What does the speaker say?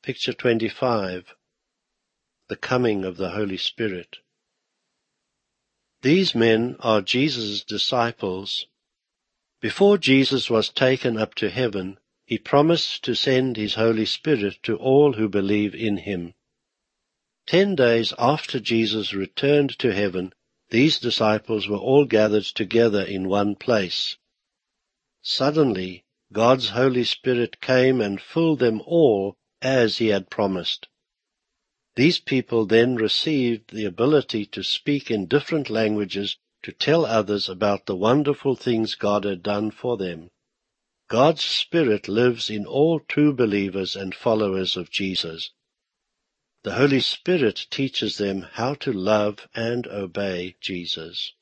Picture 25. The coming of the Holy Spirit. These men are Jesus' disciples. Before Jesus was taken up to heaven, he promised to send his Holy Spirit to all who believe in him. 10 days after Jesus returned to heaven, these disciples were all gathered together in one place. Suddenly, God's Holy Spirit came and filled them all as he had promised. These people then received the ability to speak in different languages to tell others about the wonderful things God had done for them. God's Spirit lives in all true believers and followers of Jesus. The Holy Spirit teaches them how to love and obey Jesus.